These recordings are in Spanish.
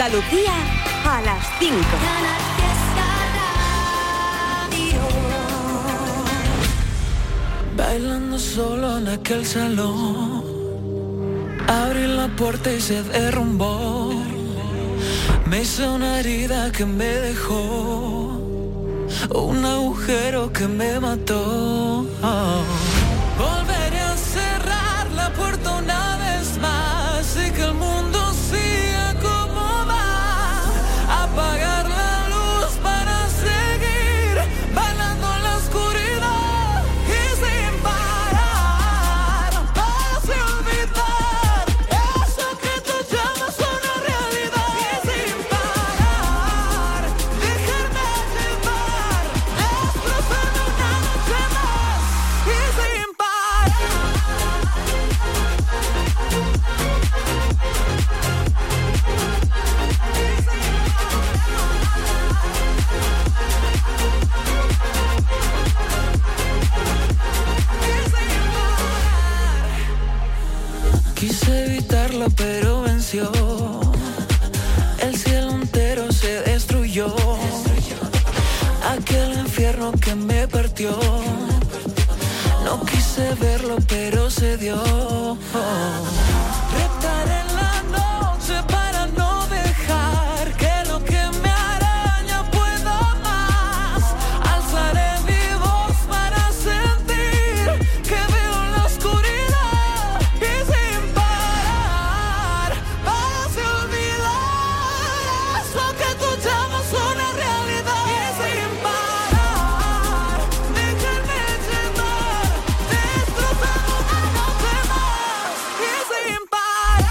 Andalucía a las 5. Bailando solo en aquel salón, abrí la puerta y se derrumbó. Me hice una herida que me dejó, un agujero que me mató. Volveré a cerrar la puerta una vez más y que el mundo siga como va. Apagar la luz para seguir bailando en la oscuridad y sin parar. Fácil olvidar eso que tú llamas una realidad y sin parar. Dejarme llevar, destrozando una noche más y sin parar. Quise evitarlo pero venció. El cielo entero se destruyó. Aquel infierno que me partió. No quise verlo pero se dio. Reptaré en la noche para no dejar que lo que me araña pueda más. Alzaré mi voz para sentir que veo en la oscuridad y sin parar. Vas a olvidar eso que tú llamas una realidad y sin parar. Déjame llevar, destrozando una noche más y sin parar.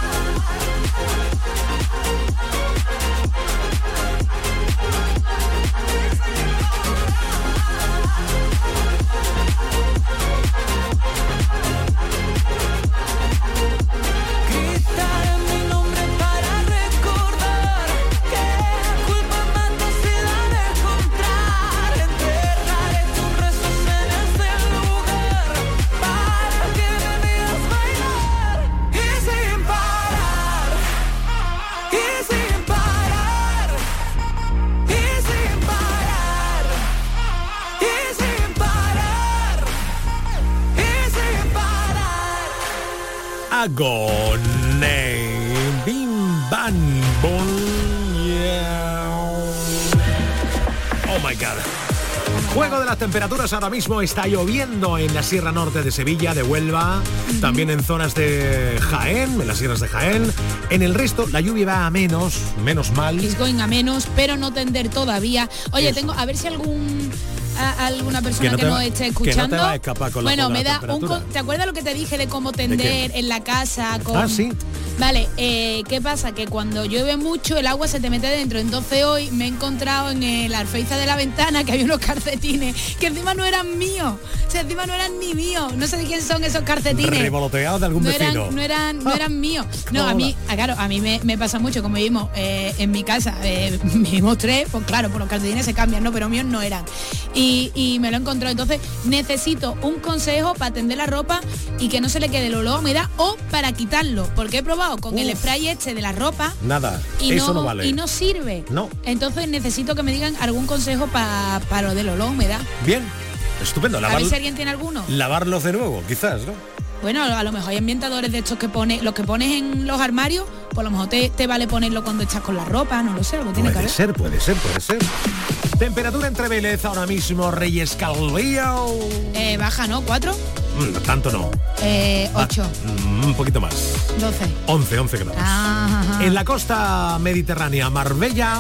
Gritaré mi nombre para recordar que la culpa mata sin la de encontrar. Enterraré tus restos en este lugar para que me veas bailar y sin parar, y sin parar, y sin parar, y sin parar, y sin parar. Agone, bim, bam, bom, yeah. Oh my God. Juego de las temperaturas, ahora mismo está lloviendo en la Sierra Norte de Sevilla, de Huelva, también en zonas de Jaén, en las sierras de Jaén. En el resto la lluvia va a menos mal. It's going a menos, pero no tender todavía. Oye, Eso. tengo a ver si alguna persona Que no que te nos va- esté que no te escuchando. va a escapar con la- bueno, con la me da temperatura. ¿te acuerdas lo que te dije de cómo tender en la casa? Ah, sí. Vale, ¿qué pasa? Que cuando llueve mucho el agua se te mete dentro. Entonces hoy me he encontrado en la alféizar de la ventana que había unos calcetines que encima no eran míos. O sea, encima no eran ni míos. No sé de quién son esos calcetines. Revoloteados de algún No vecino. no eran míos. No, a mí, claro, a mí me pasa mucho, como vivimos en mi casa, vivimos tres, pues claro, por los calcetines se cambian, ¿no? Pero míos no eran. Y me lo he encontrado. Entonces necesito un consejo para tender la ropa y que no se le quede el olor a humedad o para quitarlo, porque he probado con el spray este de la ropa Nada, y eso no vale. y no sirve. No. Entonces necesito que me digan algún consejo para lo del olor a humedad. Bien, estupendo. A ver si alguien tiene alguno. Lavarlos de nuevo, quizás, ¿no? Bueno, a lo mejor hay ambientadores de estos que los que pones en los armarios, pues a lo mejor te vale ponerlo cuando estás con la ropa, no lo sé, algo tiene que haber. Puede ser. Temperatura entre Vélez ahora mismo, Reyes Calvillo. Baja, ¿no? 4, Tanto no. 8, Un poquito más. 12. 11 grados. Ajá. En la costa mediterránea, Marbella.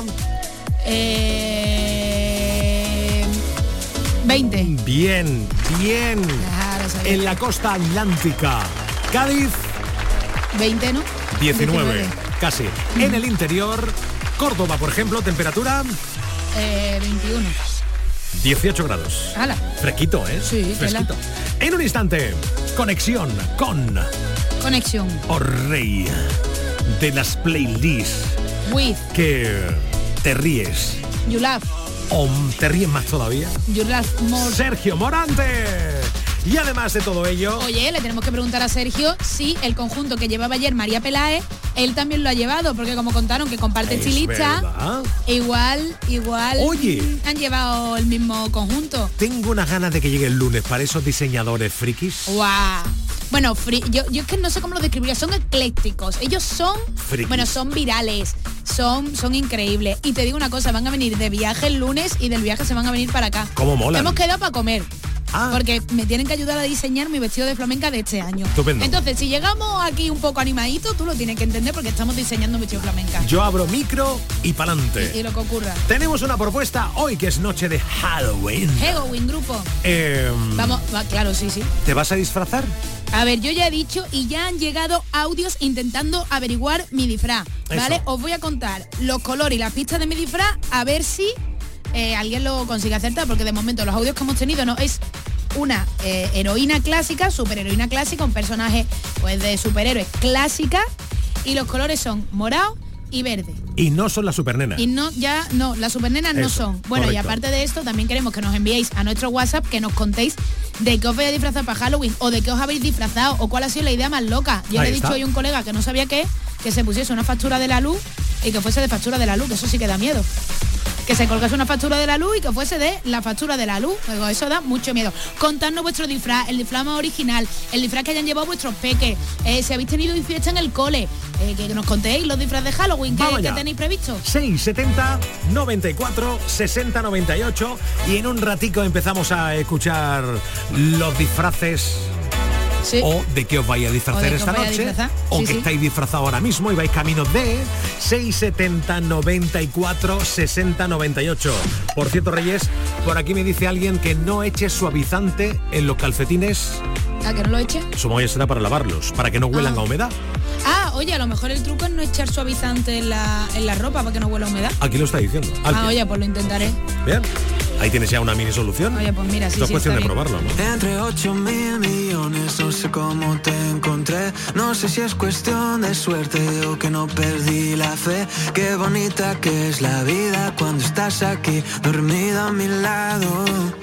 20. Bien. Claro, sabía. En la costa atlántica, Cádiz. 20, ¿no? 19. Casi. En el interior, Córdoba, por ejemplo, temperatura 21. 18 grados. ¡Hala! Fresquito, ¿eh? Sí, fresquito. En un instante, conexión con Conexión. Rey de las playlists With. que te ríes You laugh. o te ríes más todavía. You laugh more. Sergio Morante. Y además de todo ello... Oye, le tenemos que preguntar a Sergio si el conjunto que llevaba ayer María Peláez, él también lo ha llevado, porque como contaron que comparte estilista, igual Oye, han llevado el mismo conjunto. Tengo unas ganas de que llegue el lunes para esos diseñadores frikis. ¡Guau! Bueno, yo es que no sé cómo lo describiría, son eclécticos, ellos son, frikis. Bueno, son virales, son increíbles. Y te digo una cosa, van a venir de viaje el lunes y del viaje se van a venir para acá. ¿Cómo mola? Hemos quedado para comer. Porque me tienen que ayudar a diseñar mi vestido de flamenca de este año. Estupendo. Entonces, si llegamos aquí un poco animaditos, tú lo tienes que entender porque estamos diseñando un vestido flamenca. Yo abro micro y pa'lante. Y lo que ocurra. Tenemos una propuesta hoy que es noche de Halloween. Halloween, grupo. Vamos, claro, sí. ¿Te vas a disfrazar? A ver, yo ya he dicho y ya han llegado audios intentando averiguar mi disfraz, ¿vale? Eso. Os voy a contar los colores y las pistas de mi disfraz a ver si alguien lo consigue acertar, porque de momento los audios que hemos tenido no es una heroína clásica, superheroína clásica, un personaje pues de superhéroes clásica, y los colores son morado y verde. Y no son las supernenas. Y no, las supernenas no son. Bueno, correcto. y aparte de esto, también queremos que nos enviéis a nuestro WhatsApp, que nos contéis de qué os vais a disfrazar para Halloween, o de qué os habéis disfrazado, o cuál ha sido la idea más loca. Yo Ahí le he dicho está. hoy a un colega que no sabía qué, que se pusiese una factura de la luz y que fuese de factura de la luz, que eso sí que da miedo. Que se colgase una factura de la luz y que fuese de la factura de la luz. Pues eso da mucho miedo. Contadnos vuestro disfraz, el disfraz más original, el disfraz que hayan llevado vuestros peques, si habéis tenido fiesta en el cole, que nos contéis los disfraces de Halloween que tenéis previsto. 670 94 60 98 y en un ratico empezamos a escuchar los disfraces. Sí. O de qué os vais a disfrazar esta noche, o que estáis disfrazados ahora mismo y vais camino de 670 94 60 98. Por cierto, Reyes, por aquí me dice alguien que no eche suavizante en los calcetines. ¿A que no lo eche? Supongo que será para lavarlos, para que no huelan a humedad. Oye, a lo mejor el truco es no echar suavizante en la ropa para que no huela a humedad. Aquí lo está diciendo. Oye, pues lo intentaré. Bien. Ahí tienes ya una mini solución. Oye, pues mira, sí, esto es cuestión de probarlo, ¿no? Entre 8.000 millones, no sé cómo te encontré. No sé si es cuestión de suerte o que no perdí la fe. Qué bonita que es la vida cuando estás aquí, dormida a mi lado.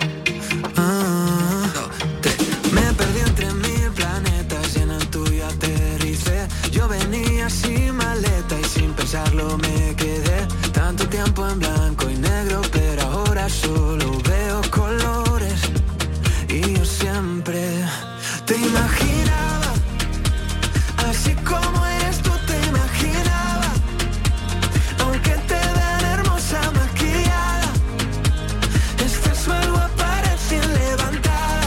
Me perdí entre 1000 planetas y en el tuyo aterricé. Yo venía sin maleta y sin pensarlo me quedé. Tanto tiempo en blanco y negro, pero ahora solo veo colores. Y yo siempre te imaginaba, así como eres tú te imaginaba. Aunque te vean hermosa maquillada, estás más guapa recién levantada.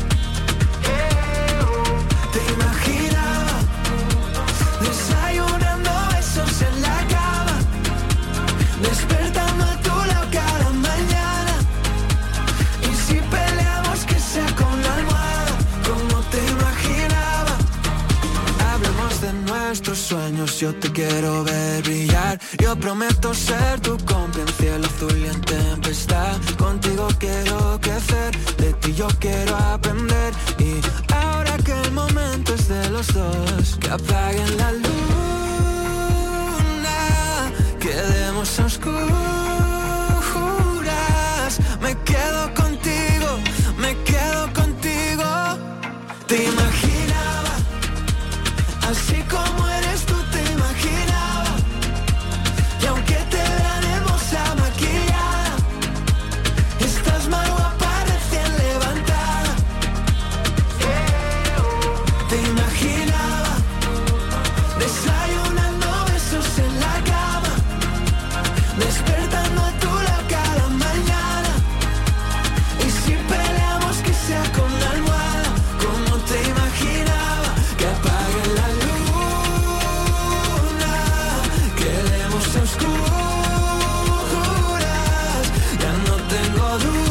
Te imaginaba desayunando besos en la cama, despertando a tu lado cada mañana. Y si peleamos que sea con la almohada, como te imaginaba. Hablemos de nuestros sueños, yo te quiero ver brillar. Yo prometo ser tu cómplice en cielo azul y en tempestad. Contigo quiero crecer, de ti yo quiero aprender. Y ahora que el momento es de los dos, que apaguen la luna, quedemos a oscuras. Me quedo contigo, me quedo contigo. Te imaginaba, así como eres tú te imaginaba. Y aunque te vean hermosa maquillada, estás más guapa recién levantada. Te imaginaba desayunando besos en la cama, despertando a tu lado cada mañana. Y si peleamos que sea con la almohada, como te imaginaba. Que apague la luna, quedemos a oscuras. Ya no tengo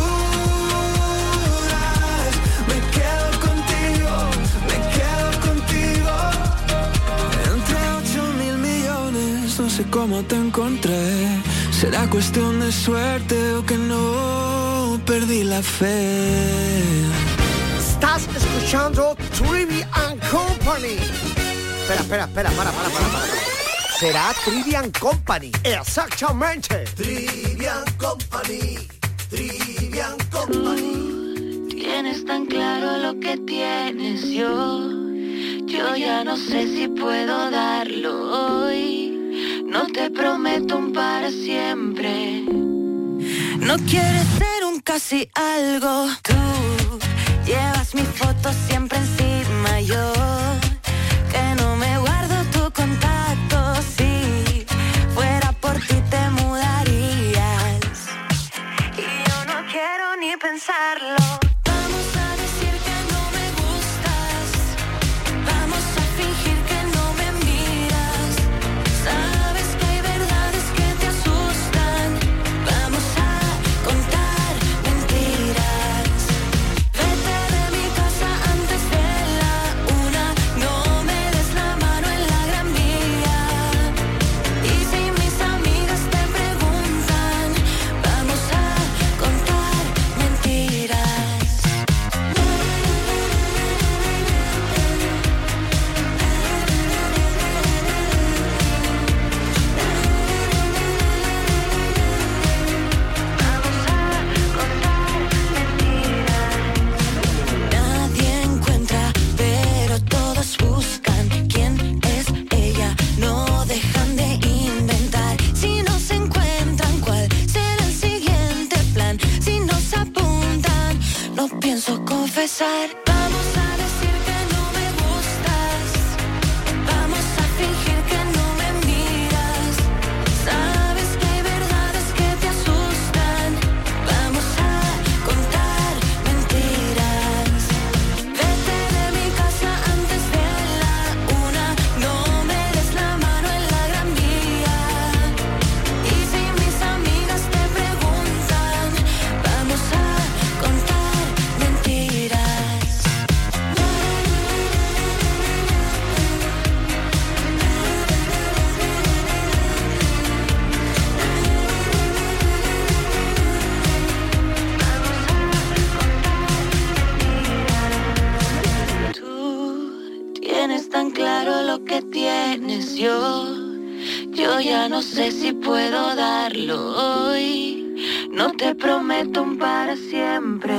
dudas, me quedo contigo, me quedo contigo. Entre 8.000 millones, no sé cómo te encontré. Será cuestión de suerte o que no perdí la fe. Estás escuchando Trivian Company. Espera, para. Será Trivian Company. Exactamente. Trivian Company. Tienes tienes tan claro lo que tienes yo ya no sé si puedo darlo hoy. No te prometo un para siempre. No quieres ser un casi algo. Tú llevas mi foto siempre encima, yo que no me guardo tu contacto. Si fuera por ti te mudarías y yo no quiero ni pensarlo. Vamos a decir que no me gustas, vamos a fingir que no me miras. Sabes que hay verdades que te asustan, vamos a contar mentiras. Vete de mi casa antes de la 1, no me des la mano en la Gran Vía. Y si mis amigas te preguntan, vamos a contar mentiras. Tienes tan claro lo que tienes yo ya no sé si puedo darlo hoy. No te prometo un para siempre.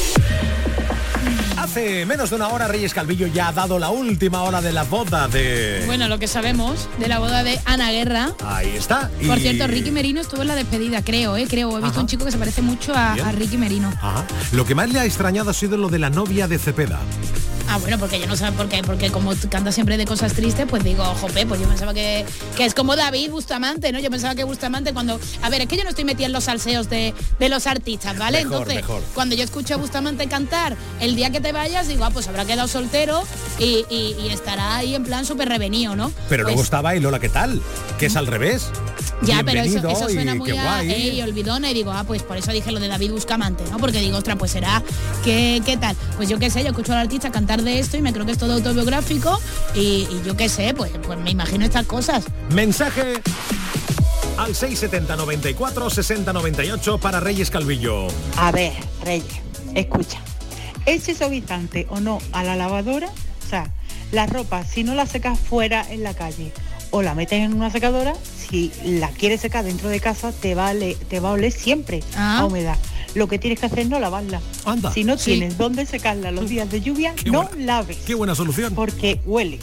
Hace menos de una hora Reyes Calvillo ya ha dado la última hora de la boda de... Bueno, lo que sabemos de la boda de Ana Guerra. Ahí está. Por cierto, Ricky Merino estuvo en la despedida, creo. He visto un chico que se parece mucho a Ricky Merino. Ajá. Lo que más le ha extrañado ha sido lo de la novia de Cepeda. Ah, bueno, porque yo no sé por qué, porque como canta siempre de cosas tristes, pues digo, jope, pues yo pensaba que es como David Bustamante, ¿no? Yo pensaba que Bustamante cuando... A ver, es que yo no estoy metida en los salseos de los artistas, ¿vale? Mejor, Entonces, mejor. Cuando yo escucho a Bustamante cantar El día que te vayas, digo, pues habrá quedado soltero y estará ahí en plan súper revenido, ¿no? Pero pues, luego estaba el Hola, ¿qué tal? Que es al revés. Ya, pero Bienvenido eso suena y muy qué a guay. olvidona y digo, pues por eso dije lo de David Bustamante, ¿no? Porque digo, ostras, pues será ¿qué tal? Pues yo qué sé, yo escucho al artista cantar de esto y me creo que es todo autobiográfico y yo qué sé, pues me imagino estas cosas. Mensaje al 670 94 60 98 para Reyes Calvillo. A ver, Reyes, escucha. ¿Ese suavizante o no a la lavadora? O sea, la ropa, si no la secas fuera en la calle o la metes en una secadora, si la quieres secar dentro de casa, te va a oler siempre a humedad. Lo que tienes que hacer es no lavarla. Anda. Si no tienes dónde secarla los días de lluvia, no laves. Qué buena solución. Porque huele.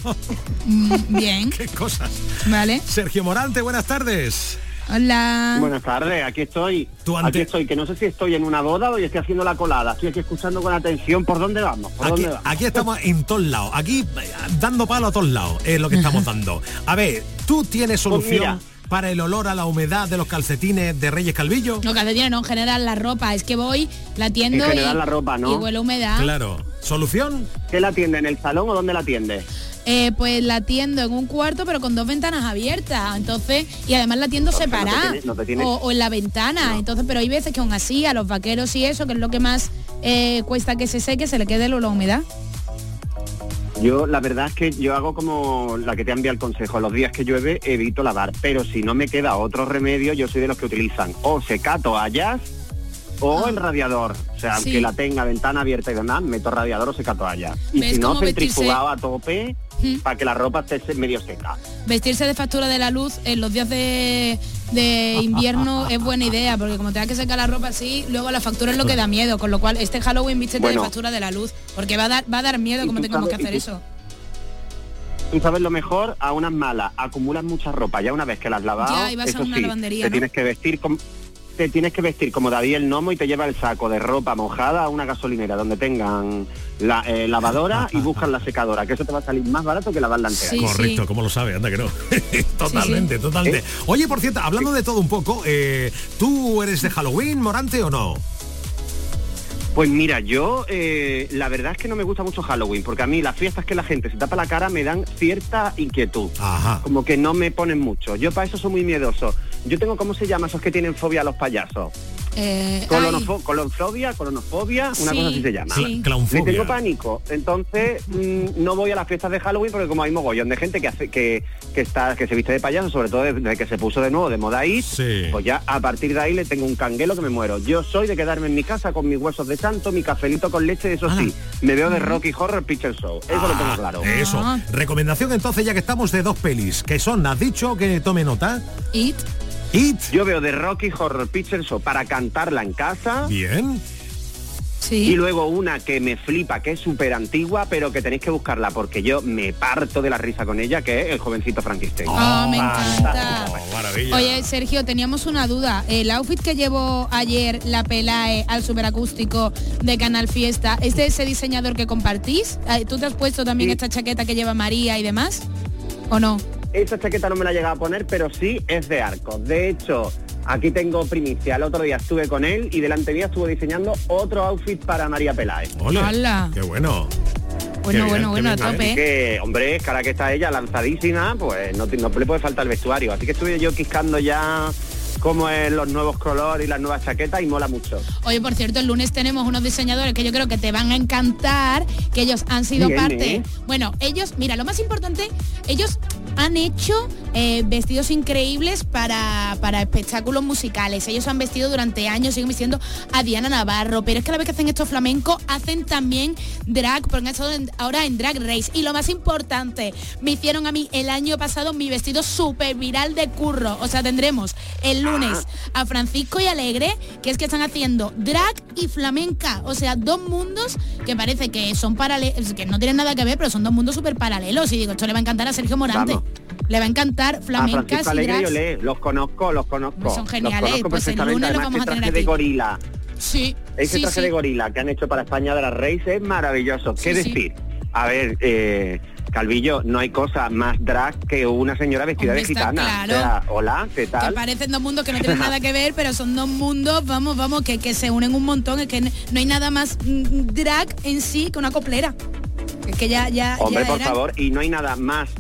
Bien. Qué cosas. Vale. Sergio Morante, buenas tardes. Hola. Buenas tardes, aquí estoy. Aquí estoy, que no sé si estoy en una boda o estoy haciendo la colada. Estoy aquí escuchando con atención por dónde vamos. Aquí estamos en todos lados. Aquí dando palo a todos lados es lo que estamos dando. A ver, ¿tú tienes solución para el olor a la humedad de los calcetines de Reyes Calvillo? No, calcetines no, en general la ropa. Es que voy, la tiendo en general la ropa, ¿no? Y huele a humedad. Claro. ¿Solución? ¿Qué la atiende? ¿En el salón o dónde la atiende? Pues la atiendo en un cuarto pero con 2 ventanas abiertas, entonces, y además la atiendo separada o en la ventana, entonces, pero hay veces que aún así a los vaqueros y eso, que es lo que más cuesta que se seque, se le quede la humedad. Yo la verdad es que yo hago como la que te envía el consejo, los días que llueve evito lavar, pero si no me queda otro remedio, yo soy de los que utilizan o secatoallas o el radiador, o sea, aunque la tenga ventana abierta y demás, meto radiador o secatoallas. Y si no, centrifugado a tope para que la ropa esté medio seca. Vestirse de factura de la luz en los días de invierno es buena idea, porque como te da que secar la ropa así, luego la factura es lo que da miedo, con lo cual este Halloween vístete de factura de la luz, porque va a dar miedo como tengamos que hacer eso. Tú sabes lo mejor, a unas malas, acumulas mucha ropa, ya una vez que la has lavado, Ya, y vas a una lavandería, te ¿no? tienes que vestir como David el Nomo y te lleva el saco de ropa mojada a una gasolinera donde tengan la lavadora y buscan la secadora, que eso te va a salir más barato que lavarla entera. Sí, Correcto, ¿cómo lo sabe? Anda que no. Totalmente. Oye, por cierto, hablando de todo un poco, ¿tú eres de Halloween, Morante, o no? Pues mira, yo la verdad es que no me gusta mucho Halloween, porque a mí las fiestas que la gente se tapa la cara me dan cierta inquietud. Ajá. Como que no me ponen mucho. Yo para eso soy muy miedoso. Yo tengo, ¿cómo se llama esos que tienen fobia a los payasos? Colonosfobia, una cosa así se llama. Sí. Clownfobia. Le tengo pánico, entonces no voy a las fiestas de Halloween porque como hay mogollón de gente que se viste de payaso, sobre todo desde que se puso de nuevo de moda It, Sí. pues ya a partir de ahí le tengo un canguelo que me muero. Yo soy de quedarme en mi casa con mis huesos de santo, mi cafelito con leche, eso sí, me veo de Rocky Horror Picture Show, eso lo tengo claro. Eso. Ah. Recomendación entonces, ya que estamos, de 2 pelis, que son, has dicho que tome nota. It. It. Yo veo de Rocky Horror Picture Show para cantarla en casa. Bien. Sí. Y luego una que me flipa, que es súper antigua, pero que tenéis que buscarla porque yo me parto de la risa con ella, que es El jovencito Frankenstein. Me encanta. Maravilla. Oye, Sergio, teníamos una duda. El outfit que llevó ayer la Pelae al superacústico de Canal Fiesta, ¿es de ese diseñador que compartís? ¿Tú te has puesto también Sí. esta chaqueta que lleva María y demás? ¿O no? Esa chaqueta no me la he llegado a poner, pero sí es de Arcos. De hecho, aquí tengo primicia. El otro día estuve con él y delante mía estuvo diseñando otro outfit para María Peláez. Ole, ¡Hala! qué bueno. Bueno, Qué bien, a qué bien, tope. Así que, hombre, es cara que está ella lanzadísima, pues no le puede faltar el vestuario. Así que estuve yo quiscando ya cómo es los nuevos colores y las nuevas chaquetas y mola mucho. Oye, por cierto, el lunes tenemos unos diseñadores que yo creo que te van a encantar, que ellos han sido Bien, parte. Bueno, ellos, mira, lo más importante, ellos han hecho vestidos increíbles para espectáculos musicales. Ellos han vestido durante años, siguen vistiendo a Diana Navarro, pero es que a la vez que hacen esto flamenco, hacen también drag, porque han estado ahora en Drag Race. Y lo más importante, me hicieron a mí el año pasado mi vestido súper viral de curro. O sea, tendremos el lunes a Francisco y Alegre, que es que están haciendo drag y flamenca. O sea, dos mundos que parece que son paralelos, que no tienen nada que ver, pero son dos mundos súper paralelos. Y digo, esto le va a encantar a Sergio Morante. Vamos. Le va a encantar flamencas y Alegre, drags. los conozco. Son geniales, Los conozco pues el perfectamente. lunes los Además, vamos a ese tener traje de aquí. gorila. Sí, Ese sí, traje sí. de gorila que han hecho para España de las Race es maravilloso. ¿Qué Sí, sí. decir? A ver, Calvillo, no hay cosa más drag que una señora vestida Hombre, de está gitana. claro. O sea, hola, ¿qué Que tal? parecen dos mundos que no tienen nada que ver, pero son dos mundos, vamos, que se unen un montón. Es que no hay nada más drag en sí que una coplera. Es que ya Hombre, ya por eran. favor, y no hay nada más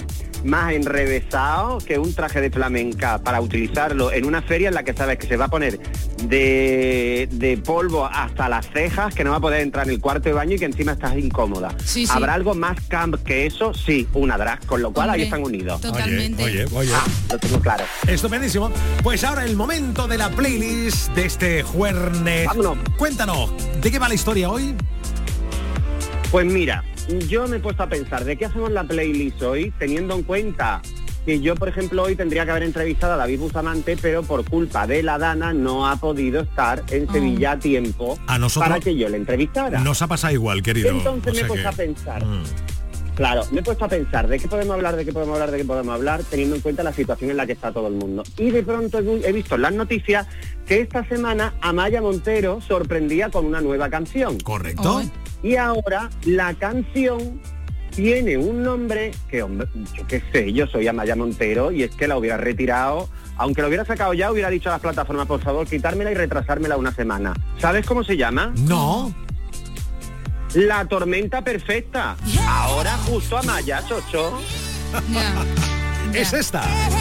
enrevesado que un traje de flamenca para utilizarlo en una feria en la que sabes que se va a poner de polvo hasta las cejas, que no va a poder entrar en el cuarto de baño y que encima estás incómoda. Sí, sí. ¿Habrá algo más camp que eso? Sí, una drag, con lo cual Hombre, ahí están unidos. Totalmente. Oye. Lo tengo claro. Estupendísimo. Pues ahora el momento de la playlist de este jueves. Vámonos. Cuéntanos, ¿de qué va la historia hoy? Pues mira, yo me he puesto a pensar, ¿de qué hacemos la playlist hoy? Teniendo en cuenta que yo, por ejemplo, hoy tendría que haber entrevistado a David Bustamante, pero por culpa de la Dana no ha podido estar en Sevilla a tiempo A nosotros para que yo le entrevistara. Nos ha pasado igual, querido. Entonces O me he sea puesto que- a pensar. Claro, me he puesto a pensar de qué podemos hablar, teniendo en cuenta la situación en la que está todo el mundo. Y de pronto he visto en las noticias que esta semana Amaya Montero sorprendía con una nueva canción. Correcto. Oh. Y ahora la canción tiene un nombre que, hombre, yo qué sé, yo soy Amaya Montero y es que la hubiera retirado, aunque lo hubiera sacado ya, hubiera dicho a las plataformas, por favor, quitármela y retrasármela una semana. ¿Sabes cómo se llama? No. La tormenta perfecta. Ahora justo Amaya, chocho. Ya. Es esta.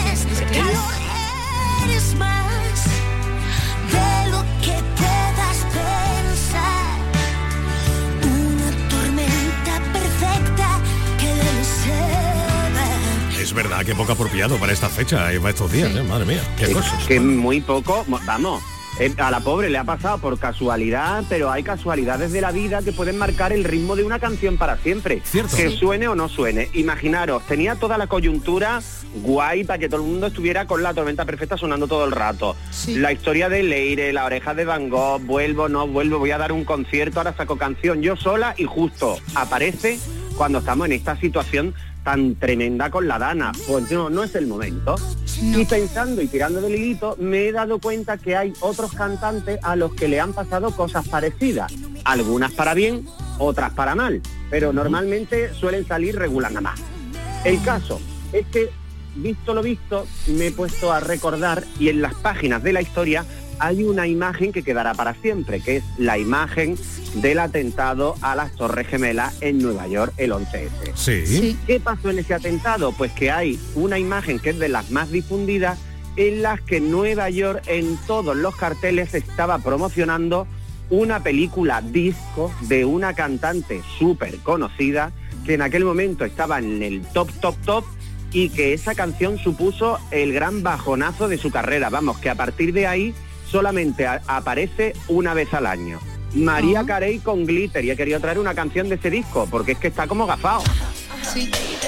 Eres más de lo que puedas pensar. Una tormenta perfecta que debe ser. Es verdad que poco apropiado para esta fecha y para estos días, madre mía, qué cosas. Que muy poco, vamos, A la pobre le ha pasado por casualidad, pero hay casualidades de la vida que pueden marcar el ritmo de una canción para siempre. Cierto. Que suene o no suene. Imaginaros, tenía toda la coyuntura guay para que todo el mundo estuviera con La Tormenta Perfecta sonando todo el rato. Sí. La historia de Leire, La Oreja de Van Gogh, vuelvo, no vuelvo, voy a dar un concierto, ahora saco canción yo sola y justo aparece cuando estamos en esta situación tan tremenda con la Dana. Pues no es el momento. No. Y pensando y tirando del hilito, me he dado cuenta que hay otros cantantes a los que le han pasado cosas parecidas. Algunas para bien, otras para mal. Pero normalmente suelen salir regular nada más. El caso es que, visto lo visto, me he puesto a recordar y en las páginas de la historia hay una imagen que quedará para siempre, que es la imagen del atentado a las Torres Gemelas en Nueva York el 11S. Sí. ¿Qué pasó en ese atentado? Pues que hay una imagen que es de las más difundidas en las que Nueva York en todos los carteles estaba promocionando una película disco de una cantante súper conocida que en aquel momento estaba en el top y que esa canción supuso el gran bajonazo de su carrera. Vamos, que a partir de ahí solamente aparece una vez al año. María Carey con Glitter, y he querido traer una canción de ese disco, porque es que está como gafado. Sí.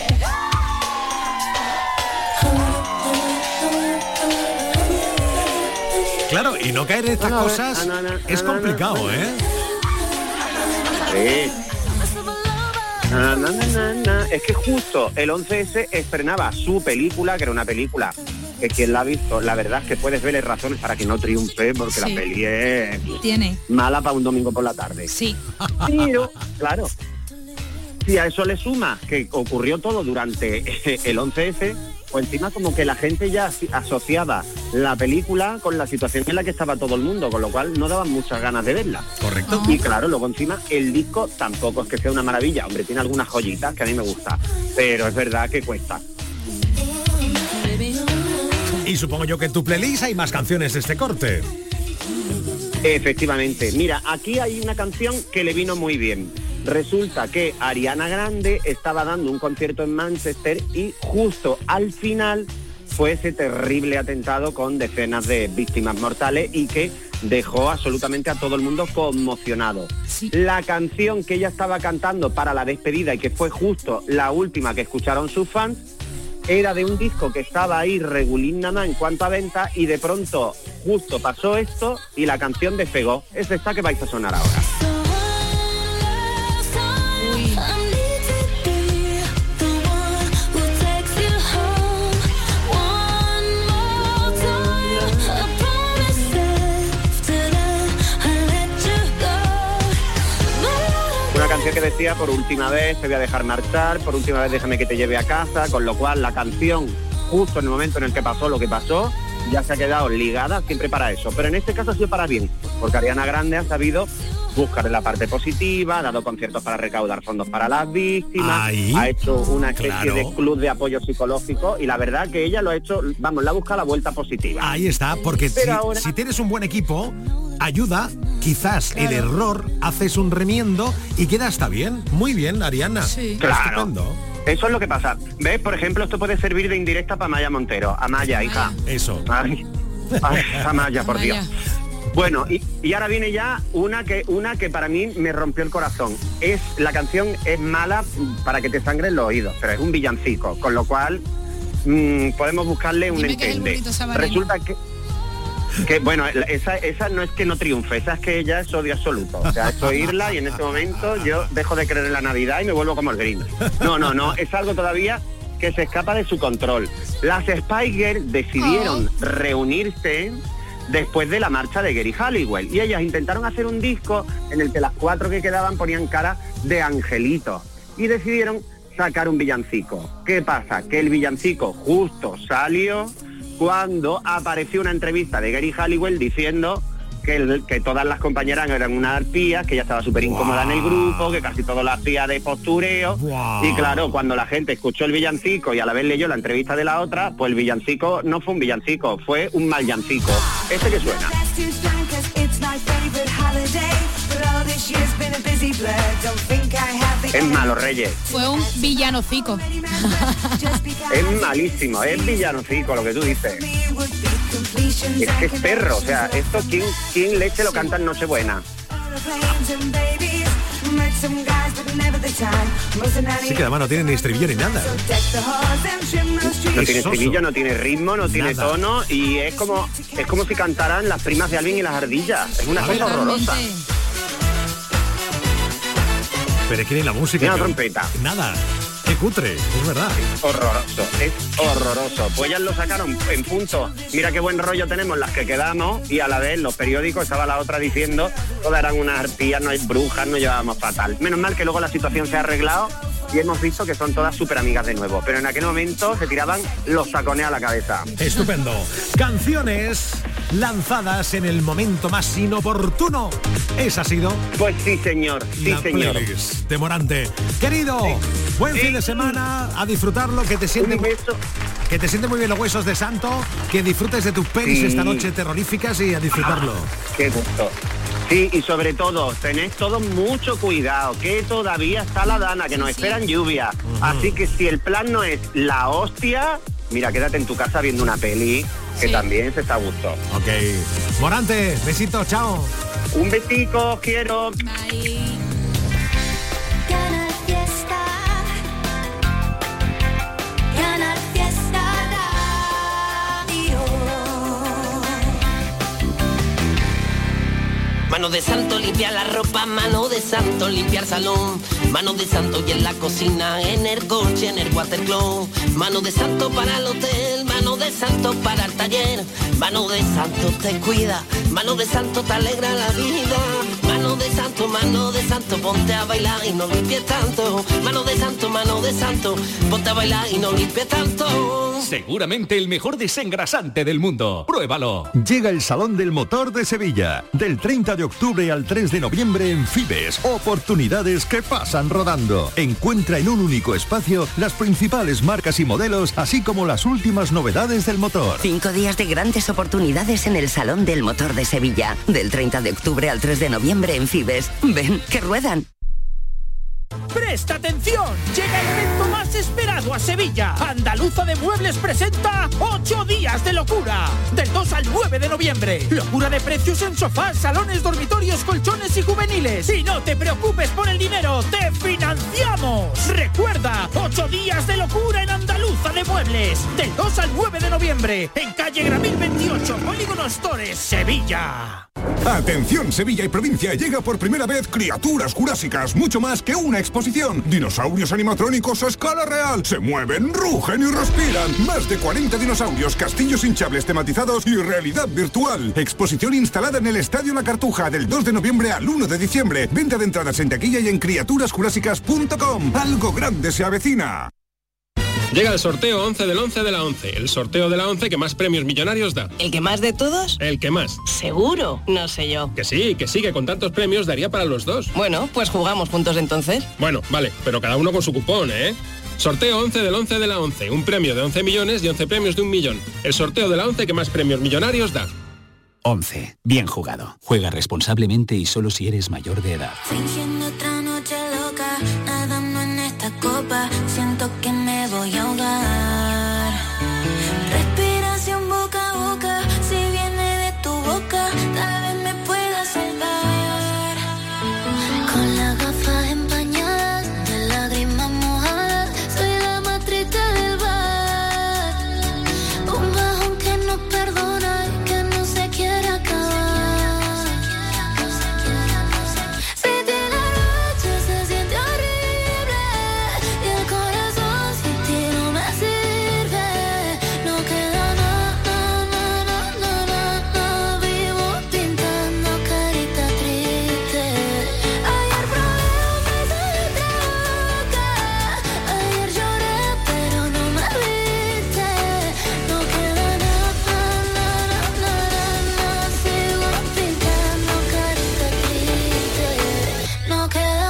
Claro, y no caer en estas cosas es complicado, ¿eh? Sí. Es que justo el 11S estrenaba su película, que era una película que quien la ha visto, la verdad es que puedes verle razones para que no triunfe, porque la peli es mala para un domingo por la tarde. Sí. Pero, claro, si a eso le suma que ocurrió todo durante el 11S, pues encima como que la gente ya asociaba la película con la situación en la que estaba todo el mundo, con lo cual no daban muchas ganas de verla. Correcto. Y claro, luego encima el disco tampoco es que sea una maravilla, hombre, tiene algunas joyitas que a mí me gustan, pero es verdad que cuesta. Y supongo yo que en tu playlist hay más canciones de este corte. Efectivamente. Mira, aquí hay una canción que le vino muy bien. Resulta que Ariana Grande estaba dando un concierto en Manchester y justo al final fue ese terrible atentado con decenas de víctimas mortales y que dejó absolutamente a todo el mundo conmocionado. Sí. La canción que ella estaba cantando para la despedida y que fue justo la última que escucharon sus fans era de un disco que estaba ahí regulín nada más en cuanto a venta y de pronto justo pasó esto y la canción despegó. Es esta que vais a sonar ahora. Una canción que decía, por última vez te voy a dejar marchar, por última vez déjame que te lleve a casa, con lo cual la canción, justo en el momento en el que pasó lo que pasó, ya se ha quedado ligada siempre para eso. Pero en este caso ha sido para bien, porque Ariana Grande ha sabido buscar la parte positiva, ha dado conciertos para recaudar fondos para las víctimas, ha hecho una especie de club de apoyo psicológico y la verdad que ella lo ha hecho, vamos, le ha buscado la vuelta positiva. Ahí está, porque si tienes un buen equipo, ayuda, quizás el error, haces un remiendo y queda hasta bien. Muy bien, Ariana. Sí. Claro. Estupendo. Eso es lo que pasa. ¿Ves? Por ejemplo, esto puede servir de indirecta para Maya Montero. Amaya, hija. Eso. Ay, Amaya, por Dios. Bueno, y ahora viene ya una que para mí me rompió el corazón. La canción es mala para que te sangren los oídos, pero es un villancico, con lo cual podemos buscarle un entiende. Resulta que bueno, esa no es que no triunfe, esa es que ella es odio absoluto. O sea, es oírla y en este momento yo dejo de creer en la Navidad y me vuelvo como el Grinch. No, es algo todavía que se escapa de su control. Las Spice Girls decidieron reunirse después de la marcha de Geri Halliwell y ellas intentaron hacer un disco en el que las 4 que quedaban ponían cara de angelitos y decidieron sacar un villancico. ¿Qué pasa? Que el villancico justo salió cuando apareció una entrevista de Geri Halliwell diciendo que todas las compañeras eran unas arpías, que ella estaba súper incómoda en el grupo, que casi todo lo hacía de postureo. Y claro, cuando la gente escuchó el villancico y a la vez leyó la entrevista de la otra, pues el villancico no fue un villancico, fue un mal villancico. Este que suena. Es malo, Reyes. Fue un villanocico. Es malísimo, es villanocico lo que tú dices. Es que es perro, o sea, esto ¿quién leche lo canta en Nochebuena? Sí, que además no tiene ni estribillo ni nada. No tiene estribillo, no tiene ritmo, no tiene tono y es como si cantaran las primas de Alvin y las ardillas. Es una cosa horrorosa. Pero es que ni la música. Ni una trompeta. Nada. Qué cutre, es verdad. Es horroroso. Pues ya lo sacaron en punto. Mira qué buen rollo tenemos las que quedamos y a la vez los periódicos estaba la otra diciendo todas eran unas arpías, no hay brujas, nos llevábamos fatal. Menos mal que luego la situación se ha arreglado y hemos visto que son todas súper amigas de nuevo. Pero en aquel momento se tiraban los tacones a la cabeza. Estupendo. Canciones lanzadas en el momento más inoportuno. ¿Esa ha sido? Pues sí, señor. Sí, la señor. Playlist de Morante. Querido, buen fin de semana, a disfrutarlo, que te sienten muy bien los huesos de santo, que disfrutes de tus pelis esta noche terroríficas y a disfrutarlo. Qué gusto. Sí, y sobre todo, tened todos mucho cuidado, que todavía está la dana, que nos esperan lluvias. Así que si el plan no es la hostia, mira, quédate en tu casa viendo una peli, que también se está a gusto. Ok. Morante, besitos, chao. Un besico, os quiero. Bye. Canal Fiesta. Canal Fiesta Radio. Mano de santo limpiar la ropa, mano de santo limpiar salón, mano de santo y en la cocina, en el coche, en el watercloak, mano de santo para el hotel, mano de santo para el taller, mano de santo te cuida, mano de santo te alegra la vida, mano de santo, ponte a bailar y no limpies tanto, mano de santo, ponte a bailar y no limpies tanto. Seguramente el mejor desengrasante del mundo. Pruébalo. Llega el Salón del Motor de Sevilla, del 30 de octubre al 3 de noviembre en Fibes. Oportunidades que pasan rodando. Encuentra en un único espacio las principales marcas y modelos, así como las últimas novedades del motor. 5 días de grandes oportunidades en el Salón del Motor de Sevilla, del 30 de octubre al 3 de noviembre en Fibes. Ven, que ruedan. ¡Presta atención! Llega el evento más esperado a Sevilla. Andaluza de Muebles presenta 8 días de locura. Del 2 al 9 de noviembre. Locura de precios en sofás, salones, dormitorios, colchones y juveniles. Y no te preocupes por el dinero, te financiamos. Recuerda, 8 días de locura en Andaluza de Muebles. Del 2 al 9 de noviembre. En calle Gramil 28, Polígono Stores, Sevilla. Atención, Sevilla y provincia, llega por primera vez Criaturas Jurásicas, mucho más que una exposición. Dinosaurios animatrónicos a escala real, se mueven, rugen y respiran. Más de 40 dinosaurios, castillos hinchables tematizados y realidad virtual. Exposición instalada en el Estadio La Cartuja del 2 de noviembre al 1 de diciembre. Venta de entradas en taquilla y en criaturasjurásicas.com. Algo grande se avecina. Llega el sorteo 11 del 11 de la 11, el sorteo de la 11 que más premios millonarios da. ¿El que más de todos? El que más. ¿Seguro? No sé yo. Que sí, que con tantos premios daría para los dos. Bueno, pues jugamos juntos entonces. Bueno, vale, pero cada uno con su cupón, ¿eh? Sorteo 11 del 11 de la 11, un premio de 11 millones y 11 premios de 1 millón. El sorteo de la 11 que más premios millonarios da. 11. Bien jugado. Juega responsablemente y solo si eres mayor de edad. Fingiendo otra noche loca, nadando en esta copa, siento que me voy a ahogar. Respiración boca a boca, si viene de tu boca, tal vez me pueda salvar. Con las gafas empañadas, de lágrimas mojadas, soy la más triste del bar. Un bajón que no perdona y que no se quiere acabar. Si tiene noche se siente horrible y el corazón sin ti no me sirve. No queda nada, vivo pintando carita triste. Ayer probé un beso de otra boca, ayer lloré pero no me viste. No queda nada, sigo pintando carita triste. No queda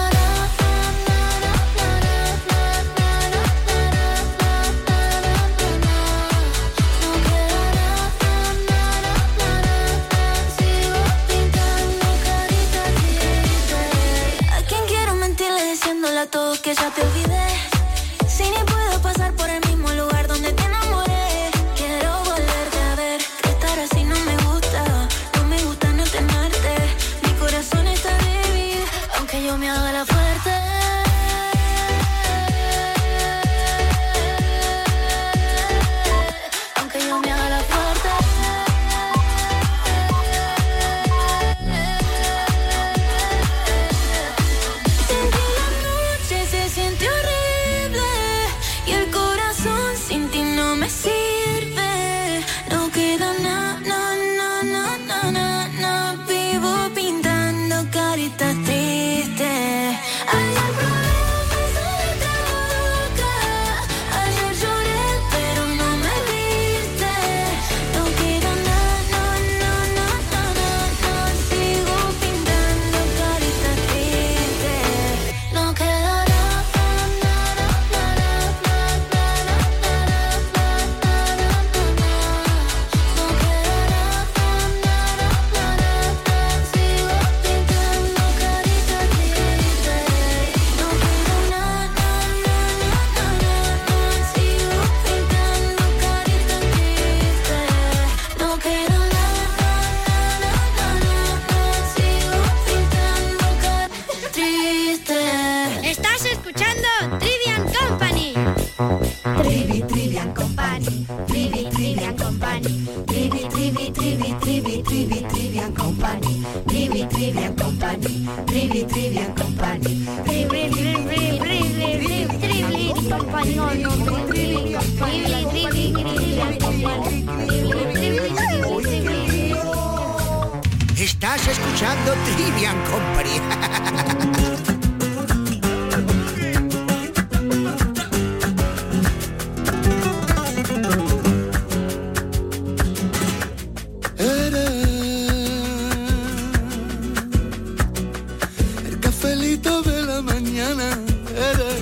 ¿a quién quiero mentirle diciéndole a todos que ya te olvidé? Si ni puedo pasar por el mismo lugar donde te enamoré. Quiero volverte a ver, que estar así carita triste. Ayer probé besarte la boca, ayer lloré pero no me viste. No quiero nada, no, sigo pintando carita triste. No queda Estás escuchando Trivian Company. Trivian Company. Trivian Company. Trivian Company. Trivian Company. Trivian Company. Estás escuchando Trivian Company. El cafelito de la mañana, eres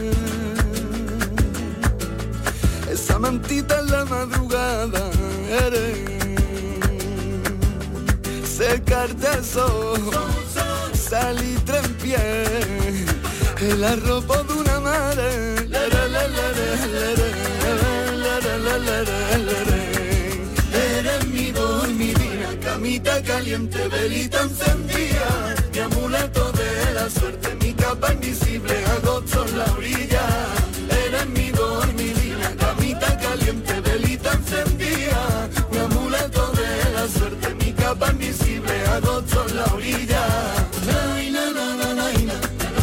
esa mantita en la madrugada, eres secarte el sol, salitre en pie, el arropo de una madre, eres mi dormidina, camita caliente, velita encendida, mi amuleto de la suerte, mi capa invisible, agosto en la orilla. Eres mi dormidina, camita caliente, velita encendida, mi amuleto de la suerte, mi capa invisible, agosto en la orilla. Ay, na, na, na, na, na.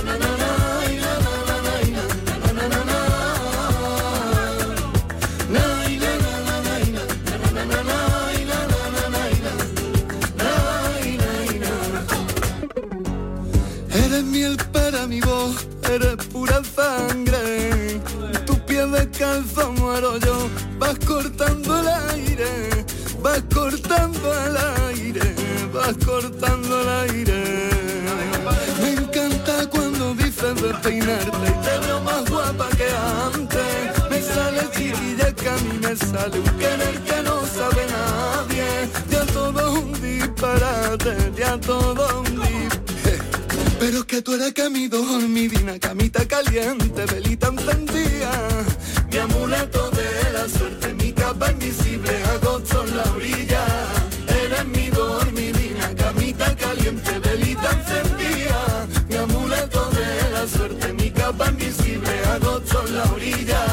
Eres miel para mi voz, eres pura sangre. Tu piel descalzo muero yo. Vas cortando el aire, vas cortando el aire, vas cortando el aire. Me encanta cuando dices de peinarte y te veo más guapa que antes. Me sale chiquilla que a mí me sale un querer que no sabe nadie. Ya todo un disparate, ya todo un disparate. Pero que tú eres que mi dormidina, camita caliente, velita encendida, mi amuleto de la suerte, mi capa invisible, agosto en la orilla. Eres mi dormidina, camita caliente, velita encendida, mi amuleto de la suerte, mi capa invisible, agosto en la orilla.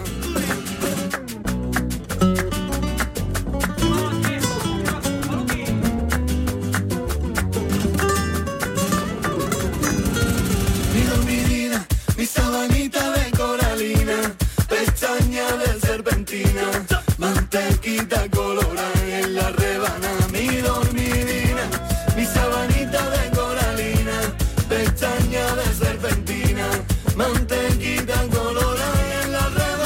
Mi sabanita de coralina, pestaña de serpentina, mantequita colorada en la rebana, mi dormidina. Mi sabanita de coralina, pestaña de serpentina, mantequita colorada en la rebana.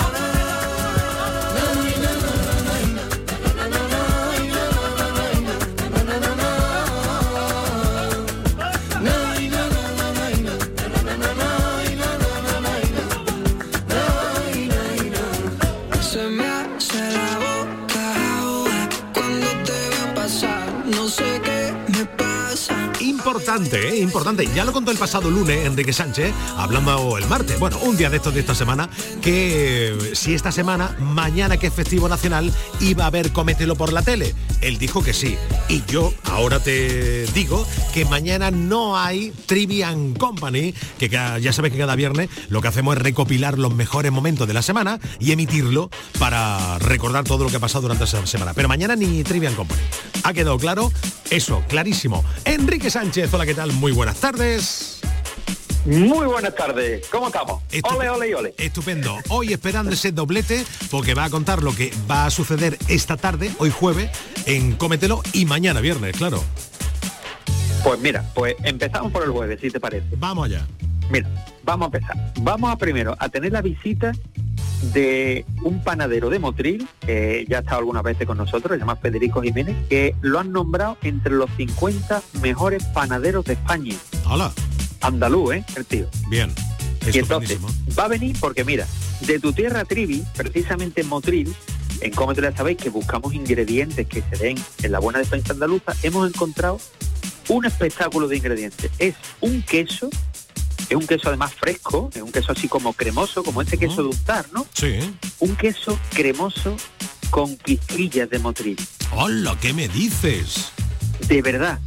Se me hace la boca agua cuando te veo pasar, no sé qué me pasa. Importante, importante. Ya lo contó el pasado lunes Enrique Sánchez, hablando el martes, bueno, un día de estos de esta semana, que si esta semana, mañana que es festivo nacional, iba a haber Cómetelo por la tele. Él dijo que sí. Y yo ahora te digo que mañana no hay Trivian Company, que ya sabes que cada viernes lo que hacemos es recopilar los mejores momentos de la semana y emitirlo para recordar todo lo que ha pasado durante esa semana. Pero mañana ni Trivian Company. ¿Ha quedado claro? Eso, clarísimo. Enrique Sánchez, hola, ¿qué tal? Muy buenas tardes. Muy buenas tardes, ¿cómo estamos? Ole, ole, ole. Estupendo. Hoy esperando ese doblete, porque va a contar lo que va a suceder esta tarde, hoy jueves, en Cómetelo, y mañana viernes, claro. Pues mira, pues empezamos por el jueves, si te parece. Vamos allá. Mira, vamos a empezar. Vamos a primero a tener la visita de un panadero de Motril, que ya ha estado algunas veces con nosotros, se llama Federico Jiménez, que lo han nombrado entre los 50 mejores panaderos de España. ¡Hala! Andaluz, el tío. Bien. Y entonces, va a venir porque mira, de tu tierra Trivi, precisamente en Motril, en Cómetelo ya sabéis que buscamos ingredientes que se den en la buena despensa andaluza, hemos encontrado un espectáculo de ingredientes. Es un queso además fresco, es un queso así como cremoso, como este queso de untar, ¿no? Sí. Un queso cremoso con quisquillas de Motril. ¡Hola! ¿Qué me dices? De verdad,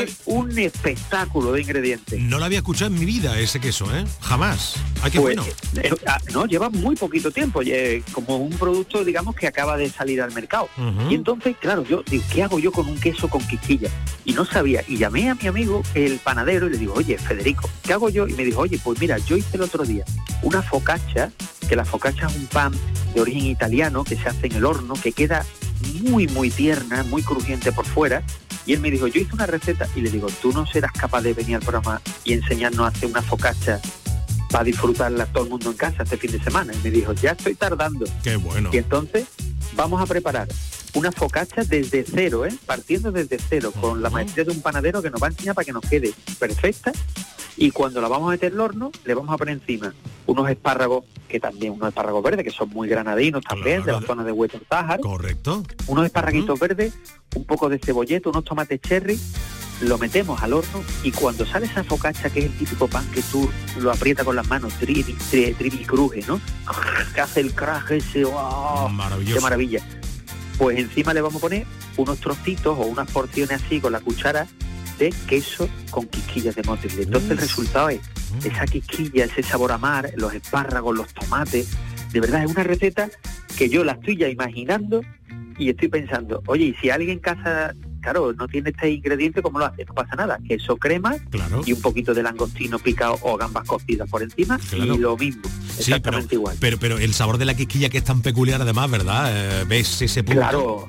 un espectáculo de ingredientes. No lo había escuchado en mi vida ese queso, ¿eh? Jamás. ¡Ay, qué Pues, bueno! No, lleva muy poquito tiempo, como un producto, digamos, que acaba de salir al mercado. Y entonces, claro, yo digo, ¿qué hago yo con un queso con quisquillas? Y no sabía, y llamé a mi amigo, el panadero, y le digo, oye, Federico, ¿qué hago yo? Y me dijo, oye, pues mira, yo hice el otro día una focaccia, que la focaccia es un pan de origen italiano, que se hace en el horno, que queda muy, muy tierna, muy crujiente por fuera. Y él me dijo, yo hice una receta, y le digo, ¿tú no serás capaz de venir al programa y enseñarnos a hacer una focaccia para disfrutarla todo el mundo en casa este fin de semana? Y me dijo, ya estoy tardando. ¡Qué bueno! Y entonces vamos a preparar una focaccia desde cero, partiendo desde cero, con la maestría de un panadero que nos va a enseñar para que nos quede perfecta. Y cuando la vamos a meter al horno, le vamos a poner encima unos espárragos, que también unos espárragos verdes, que son muy granadinos también, de la zona de Huetor Tájar. Correcto. Unos esparraguitos verdes, un poco de cebolleta, unos tomates cherry, lo metemos al horno, y cuando sale esa focaccia, que es el típico pan que tú lo aprietas con las manos, trivi cruje, ¿no? Que hace el crack ese, ¡oh! Maravilloso. ¡Qué maravilla! Pues encima le vamos a poner unos trocitos o unas porciones así con la cuchara de queso con quisquillas de Motril. Entonces el resultado es esa quisquilla, ese sabor a mar, los espárragos, los tomates. De verdad es una receta que yo la estoy ya imaginando y estoy pensando, oye, y si alguien en casa, claro, no tiene este ingrediente, ¿cómo lo hace? No pasa nada, queso, crema, claro, y un poquito de langostino picado o gambas cocidas por encima, claro, y lo mismo, exactamente igual. Pero el sabor de la quisquilla, que es tan peculiar además, ¿verdad? ¿Ves ese punto? Claro,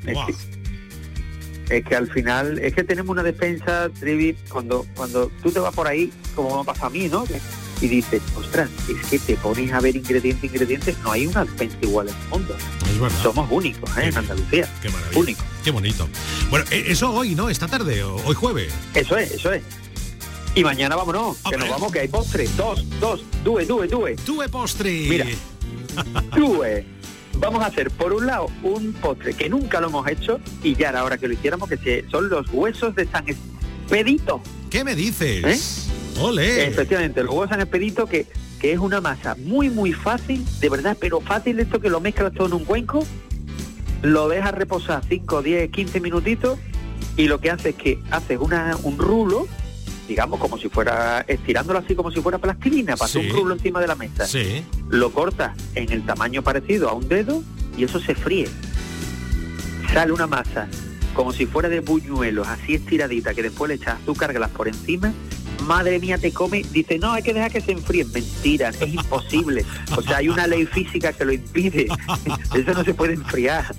es que al final, es que tenemos una despensa, Trivi, cuando tú te vas por ahí, como me pasa a mí, ¿no? Y dices, ostras, es que te pones a ver ingredientes, no hay una despensa igual en el mundo. Es verdad. Somos únicos, en Andalucía. Qué maravilla. Únicos. Qué bonito. Bueno, eso hoy, ¿no? Esta tarde, hoy jueves. Eso es. Y mañana vámonos, que nos vamos, que hay postre. Due. Due postre. Mira, due. Vamos a hacer, por un lado, un postre que nunca lo hemos hecho, y ya era hora que lo hiciéramos, que son los huesos de San Expedito. ¿Qué me dices? ¡Ole! Efectivamente, los huevos de San Expedito, que es una masa muy, muy fácil, de verdad, pero fácil esto, que lo mezclas todo en un cuenco, lo dejas reposar 5, 10, 15 minutitos, y lo que haces es que haces un rulo, digamos, como si fuera, estirándolo así como si fuera plastilina, pasas un rulo encima de la mesa. Sí. Lo cortas en el tamaño parecido a un dedo y eso se fríe. Sale una masa como si fuera de buñuelos, así estiradita, que después le echas azúcar glass por encima. Madre mía, te come, dice, no, hay que dejar que se enfríen. Mentira, es imposible. O sea, hay una ley física que lo impide. Eso no se puede enfriar.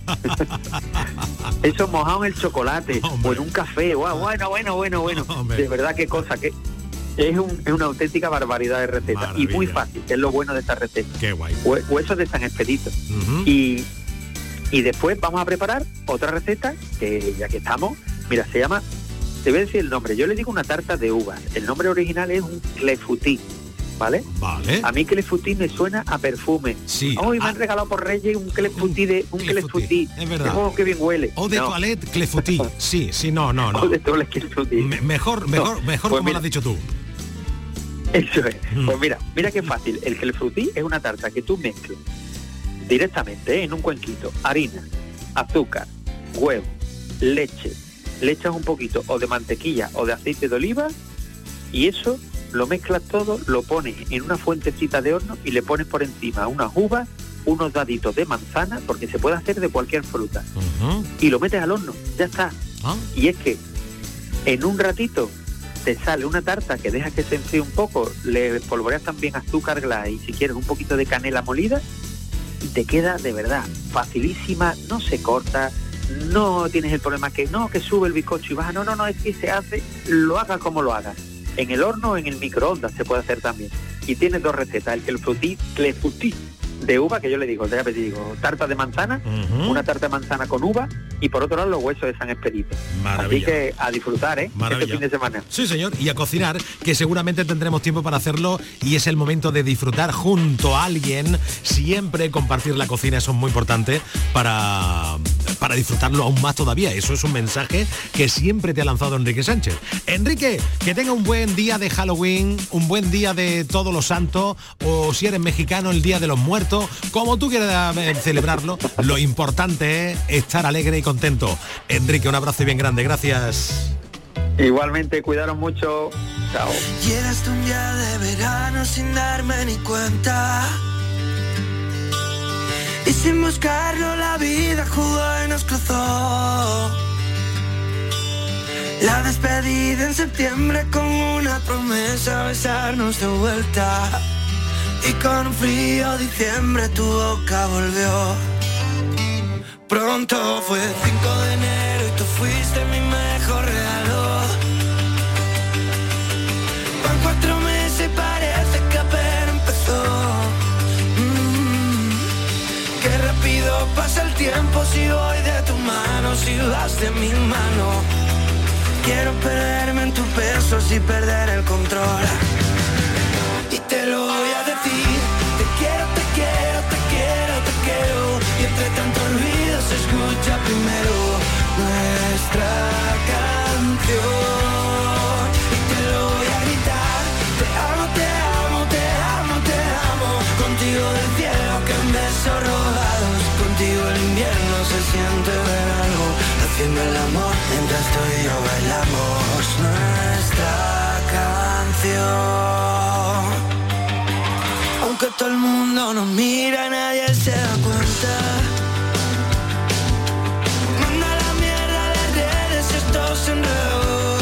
Eso mojado en el chocolate, o en un café. Bueno. De verdad, qué cosa, que es una auténtica barbaridad de receta. Maravilla. Y muy fácil, que es lo bueno de esta receta. Qué guay. Huesos de San Expedito. Y después vamos a preparar otra receta, que ya que estamos, mira, se llama, te voy a decir el nombre, yo le digo una tarta de uvas. El nombre original es un clefutí, ¿vale? Vale. A mí clefutí me suena a perfume. Sí. Hoy me han regalado por Reyes un clefutí clefutí. Es verdad. Oh, qué bien huele. O de toilette clefutí. Sí, no. O de toilette clefutí. Mejor pues como lo has dicho tú. Eso es. Pues mira qué fácil. El clefutí es una tarta que tú mezclas directamente en un cuenquito, harina, azúcar, huevo, leche, le echas un poquito o de mantequilla o de aceite de oliva, y eso lo mezclas todo, lo pones en una fuentecita de horno y le pones por encima unas uvas, unos daditos de manzana, porque se puede hacer de cualquier fruta, y lo metes al horno, ya está. Y es que en un ratito te sale una tarta que dejas que se enfríe un poco, le espolvoreas también azúcar glass y si quieres un poquito de canela molida, y te queda de verdad facilísima, no se corta, no tienes el problema que sube el bizcocho y baja. No, es que se hace, lo hagas como lo hagas. En el horno o en el microondas se puede hacer también. Y tienes 2 recetas, el frutí de uva, que yo le digo, tarta de manzana, una tarta de manzana con uva, y por otro lado los huesos de San Expedito. Así que a disfrutar, este fin de semana. Sí, señor, y a cocinar, que seguramente tendremos tiempo para hacerlo, y es el momento de disfrutar junto a alguien. Siempre compartir la cocina, eso es muy importante para disfrutarlo aún más todavía. Eso es un mensaje que siempre te ha lanzado Enrique Sánchez. Enrique, que tenga un buen día de Halloween, un buen día de Todos los Santos, o si eres mexicano, el Día de los Muertos, como tú quieras celebrarlo. Lo importante es estar alegre y contento. Enrique, un abrazo y bien grande, gracias. Igualmente, cuidaros mucho. Chao. Llegaste un día de verano sin darme ni cuenta, y sin buscarlo la vida jugó y nos cruzó. La despedida en septiembre con una promesa, besarnos de vuelta. Y con un frío diciembre tu boca volvió. Pronto fue 5 de enero y tú fuiste mi mejor regalo. Van 4 meses y parece que apenas empezó. Qué rápido pasa el tiempo si voy de tu mano, si vas de mi mano. Quiero perderme en tus besos y perder el control. Y te lo voy a decir, te quiero, te quiero, te quiero, te quiero. Y entre tanto ruido se escucha primero nuestra canción. Y te lo voy a gritar, te amo, te amo, te amo, te amo. Contigo del cielo que en besos robados, contigo el invierno se siente verano. Haciendo el amor mientras tú y yo bailamos nuestra canción. Aunque todo el mundo nos mira, nadie se da cuenta. Manda la mierda a las redes, esto se enredó.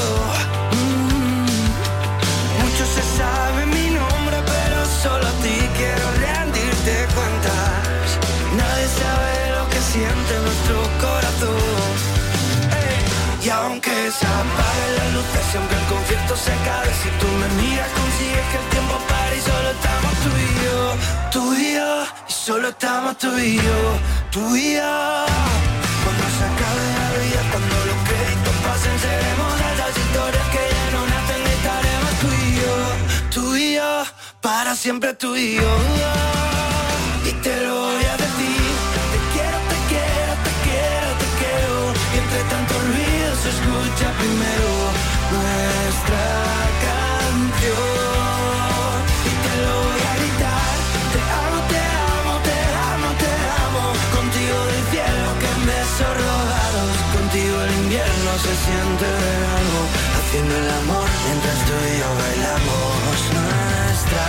Mucho se sabe mi nombre, pero solo a ti quiero rendirte cuentas. Nadie sabe lo que siente nuestro corazón. Y aunque se apaguen las luces, siempre el concierto se acabe, si tú me miras consigues que el tiempo pare y solo estamos tú y yo, tú y yo, y solo estamos tú y yo, tú y yo. Cuando se acabe la vida, cuando los créditos pasen, seremos de esas historias que ya no nacen, estaremos tú y yo, para siempre tú y yo. Y te lo voy a decir, te quiero, te quiero, te quiero, te quiero. Y entre tanto ruido se escucha primero nuestra canción. Y te lo voy a gritar, te amo, te amo, te amo, te amo. Contigo del cielo que en besos robados, contigo el invierno se siente verano. Haciendo el amor mientras tú y yo bailamos nuestra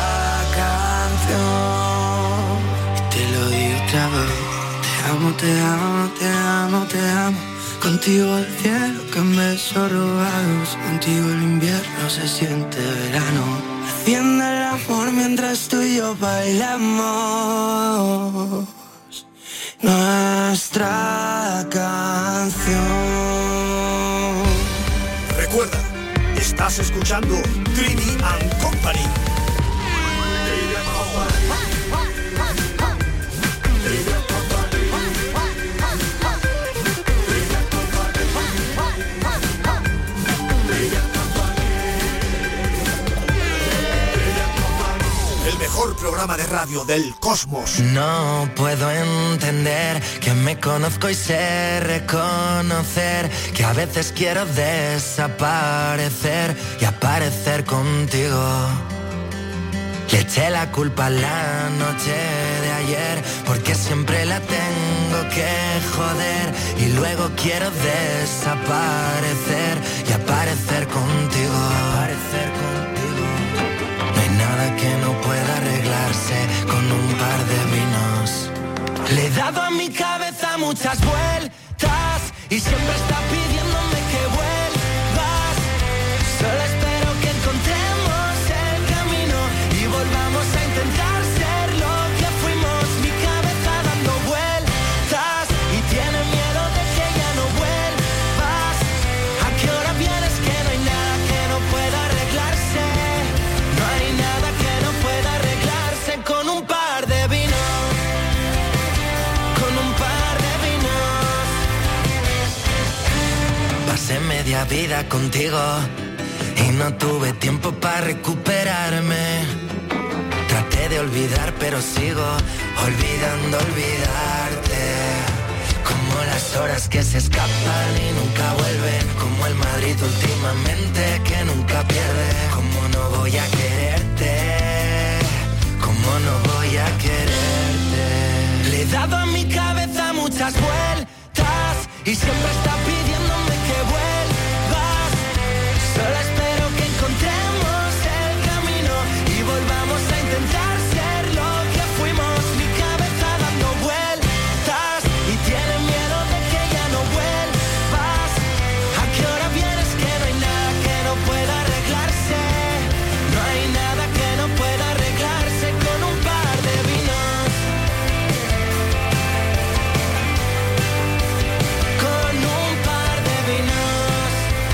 canción. Y te lo digo otra vez, te amo, te amo, te amo, te amo. Contigo el cielo que en besos robados, contigo el invierno se siente verano. Haciendo el amor mientras tú y yo bailamos nuestra canción. Recuerda, estás escuchando Trivi and Company. El mejor programa de radio del cosmos. No puedo entender que me conozco y sé reconocer que a veces quiero desaparecer y aparecer contigo. Le eché la culpa a la noche de ayer porque siempre la tengo que joder y luego quiero desaparecer y aparecer contigo. No hay nada que no pueda arreglarse con un par de vinos. Le he dado a mi cabeza muchas vueltas y siempre está pidiéndome que vuelvas. Solo espero que encontremos el camino y volvamos a intentar ser lo que fuimos. Mi cabeza dando vueltas y tiene miedo de que ya vida contigo y no tuve tiempo para recuperarme. Traté de olvidar pero sigo olvidando olvidarte. Como las horas que se escapan y nunca vuelven. Como el Madrid últimamente que nunca pierde. Como no voy a quererte. Como no voy a quererte. Le he dado a mi cabeza muchas vueltas y siempre está pidiéndome que vuelvas. Solo espero que encontremos el camino y volvamos a intentar ser lo que fuimos. Mi cabeza dando vueltas y tiene miedo de que ya no vuelvas. ¿A qué hora vienes? Que no hay nada que no pueda arreglarse. No hay nada que no pueda arreglarse con un par de vinos. Con un par de vinos.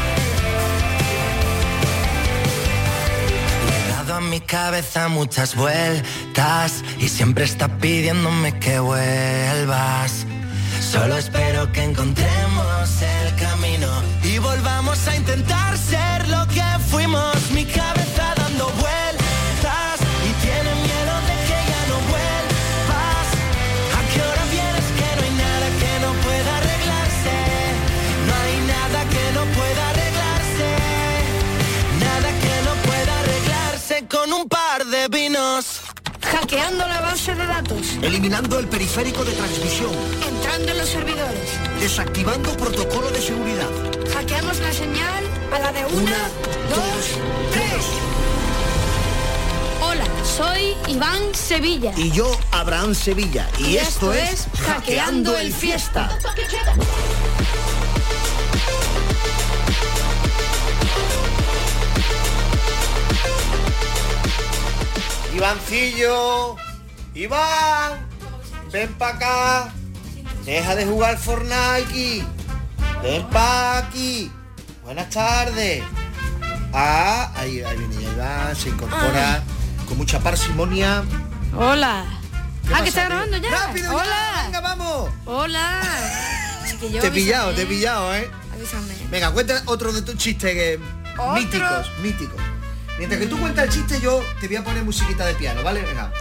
Le he dado a mi cabeza muchas vueltas y siempre está pidiéndome que vuelvas. Solo espero que encontremos el camino y volvamos a intentar ser lo que fuimos. Mi cabeza dando vueltas y tiene miedo de que ya no vuelvas. ¿A qué hora vienes? Que no hay nada que no pueda arreglarse. No hay nada que no pueda arreglarse. Nada que no pueda arreglarse con un par de vinos. Hackeando la base de datos. Eliminando el periférico de transmisión. Entrando en los servidores. Desactivando protocolo de seguridad. Hackeamos la señal a la de 1, 2, 3. Hola, soy Iván Sevilla. Y yo, Abraham Sevilla. Y esto es Hackeando el Fiesta. Ivancillo, Iván, ven pa' acá. Deja de jugar Fortnite aquí. Ven pa' aquí. Buenas tardes. Ahí viene Iván, se incorpora con mucha parsimonia. Hola. pasa, Que está tío? grabando ya. ¡Rápido, Hola. ya! ¡Venga, vamos! Hola. Te he pillado, ¿eh? Avísame. Venga, cuenta otro de tus chistes que... míticos. Mientras que tú cuentas el chiste, yo te voy a poner musiquita de piano, ¿vale? Venga.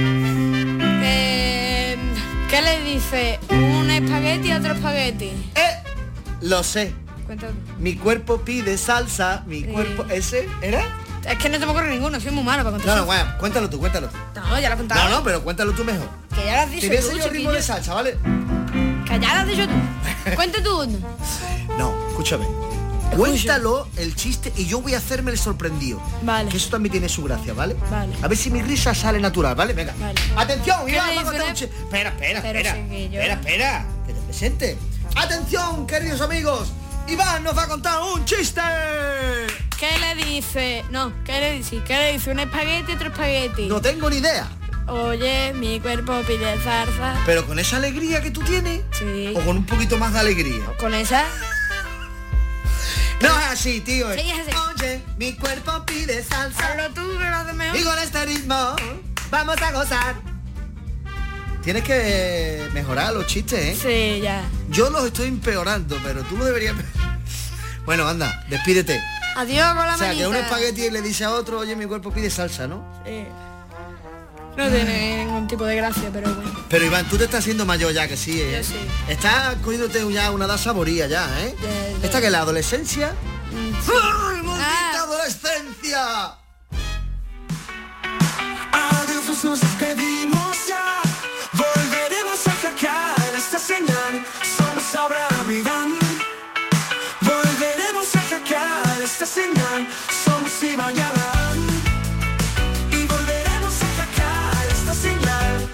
¿Qué le dice un espagueti a otro espagueti? Lo sé. Cuéntalo. Mi cuerpo pide salsa, mi cuerpo... ¿Ese era? Es que no te me ocurre ninguno, soy muy malo para contar. No, bueno, cuéntalo tú. No, ya lo he contado. No, pero cuéntalo tú mejor. Que ya lo has dicho Te voy a tú, enseñar el ritmo chiquillo. de salsa, ¿vale? Que ya lo has dicho tú. Cuenta tú uno. No, escúchame. Cuéntalo el chiste y yo voy a hacerme el sorprendido. Vale. Que eso también tiene su gracia, ¿vale? Vale. A ver si mi risa sale natural, ¿vale? Venga. Vale. Atención, ¿Qué Iván, le vamos a dice contar un chiste. Espera. chiquillo. Espera. Que te presente. Atención, queridos amigos. Iván nos va a contar un chiste. ¿Qué le dice? No, ¿qué le dice un espagueti a otro espagueti? No tengo ni idea. Oye, mi cuerpo pide zarza. Pero con esa alegría que tú tienes. Sí. O con un poquito más de alegría. ¿Con esa? No es así, tío. Sí, es así. Oye, mi cuerpo pide salsa. Hablo tú, que lo haces mejor. Y con este ritmo vamos a gozar. Tienes que mejorar los chistes, ¿eh? Sí, ya. Yo los estoy empeorando, pero tú lo deberías... Bueno, anda, despídete. Adiós con la O sea, manita. que un espagueti le dice a otro, oye, mi cuerpo pide salsa, ¿no? Sí. No tiene ningún tipo de gracia, pero bueno. Pero Iván, tú te estás haciendo mayor ya, que sí, ¿eh? Yo sí. Estás cogiéndote ya una edad saboría ya, ¿eh? Ya. Esta que es la adolescencia. Sí. ¡Ay, maldita adolescencia! Adiós, nos despedimos ya. Volveremos a hackear esta señal. Somos Abraham y Iván. Volveremos a hackear esta señal. Somos Iván y Abraham. Y volveremos a hackear esta señal.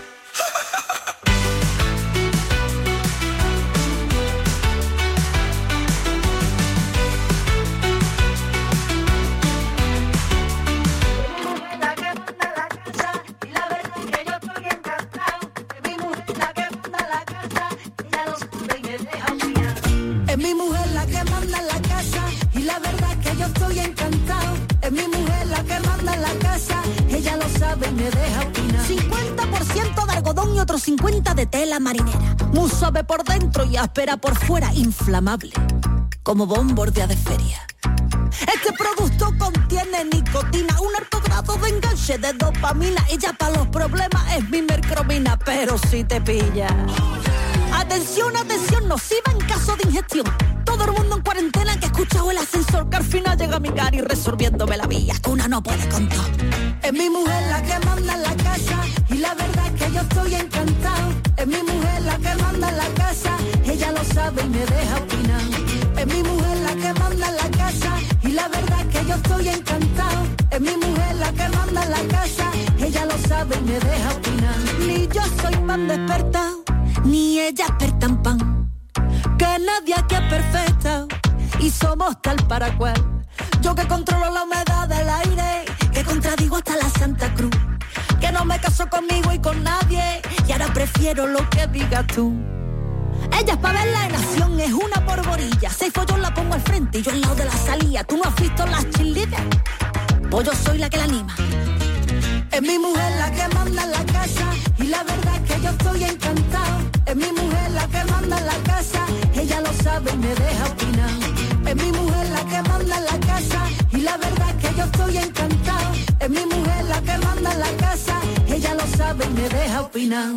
Es mi mujer la que manda en la casa y la verdad que yo estoy encantado. Es mi mujer la que manda en la casa, ella lo sabe y me deja opinar. 50% de algodón y otros 50 de tela marinera. Muy suave por dentro y áspera por fuera, inflamable, como bombordia de feria. Este producto contiene nicotina, un alto grado de enganche de dopamina. Ella para los problemas es mi mercromina, pero si te pilla. Atención, atención, nociva en caso de ingestión. Todo el mundo en cuarentena que ha escuchado el ascensor, que al final llega a mi cara y resolviéndome la vía, que una no puede con todo. Es mi mujer la que manda en la casa y la verdad es que yo estoy encantado. Es mi mujer la que manda en la casa, ella lo sabe y me deja opinar. Es mi mujer la que manda en la casa y la verdad es que yo estoy encantado. Es mi mujer la que manda en la casa, ella lo sabe y me deja opinar. Ni yo soy pan despertado, ni ella experta en pan, que nadie aquí es perfecta y somos tal para cual. Yo que controlo la humedad del aire, que contradigo hasta la Santa Cruz, que no me caso conmigo y con nadie, y ahora prefiero lo que digas tú. Ella es para verla en acción, es una porborilla. 6 follos la pongo al frente y yo al lado de la salida. ¿Tú no has visto las cheerleaders? Pues yo soy la que la anima. Es mi mujer la que manda en la casa y la verdad es que yo estoy encantado. Es mi mujer la que manda en la casa, ella lo sabe y me deja opinar. Es mi mujer la que manda en la casa y la verdad es que yo estoy encantado. Es mi mujer la que manda en la casa, ella lo sabe y me deja opinar.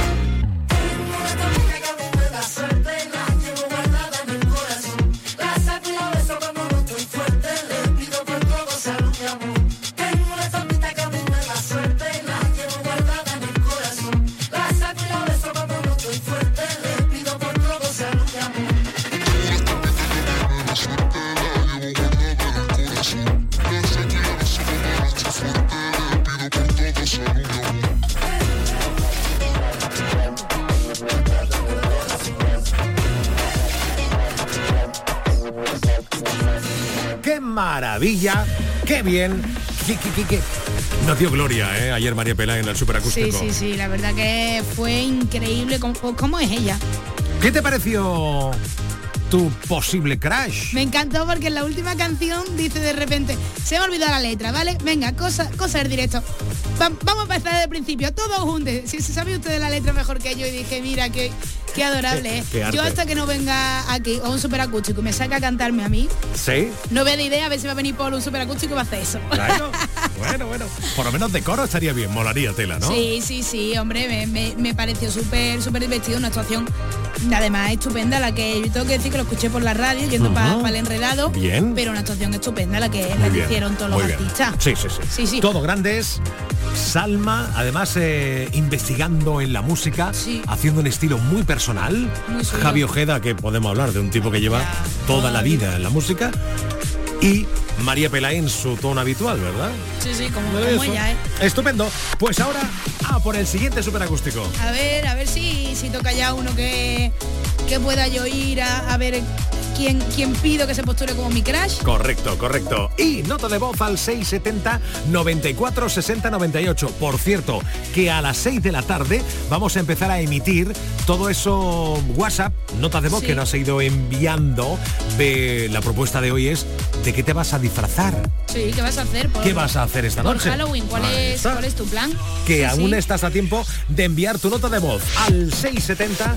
La suerte la llevo guardada en el corazón. La saco y la beso cuando no estoy fuerte. Le pido por todo salud y amor. Tengo una estampita que a mí me da suerte. La llevo guardada en el corazón. La saco y la beso cuando no estoy fuerte. Le pido por todo salud y amor. ¡Qué maravilla! ¡Qué bien! ¿Qué? Nos dio gloria, ayer María Peláez en el superacústico. Sí, la verdad que fue increíble. ¿Cómo es ella? ¿Qué te pareció tu posible crush? Me encantó porque en la última canción dice de repente, se me ha olvidado la letra, ¿vale? Venga, cosa del directo. Vamos a empezar desde el principio, todos juntos. Si sabe usted de la letra mejor que yo, y dije, mira, qué adorable, ¿eh? Yo hasta que no venga aquí o un superacústico y me saca a cantarme a mí, ¿sí? No veo de idea, a ver si va a venir por un superacústico y va a hacer eso. Claro. Bueno. Por lo menos de coro estaría bien, molaría tela, ¿no? Sí, hombre, me pareció súper divertido, una actuación además estupenda, la que yo tengo que decir que lo escuché por la radio, yendo para el enredado. Bien. Pero una actuación estupenda, la que hicieron todos los artistas. Sí. Todo grandes. Salma, además investigando en la música, haciendo un estilo muy personal. Javi Ojeda, que podemos hablar de un tipo que lleva toda la vida en la música. Y María Peláez en su tono habitual, ¿verdad? Sí, como ella, ¿eh? Estupendo. Pues ahora, por el siguiente superacústico. A ver si toca ya uno que pueda yo ir a ver quién pido que se postule como mi crush. Correcto. Y nota de voz al 670 94 60 98. Por cierto, que a las 6 de la tarde vamos a empezar a emitir todo eso WhatsApp, notas de voz que nos ha ido enviando. La propuesta de hoy es ¿de qué te vas a disfrazar? Sí, ¿qué vas a hacer? ¿Qué vas a hacer esta noche? Halloween, ¿cuál es tu plan? Que aún estás a tiempo de enviar tu nota de voz al 670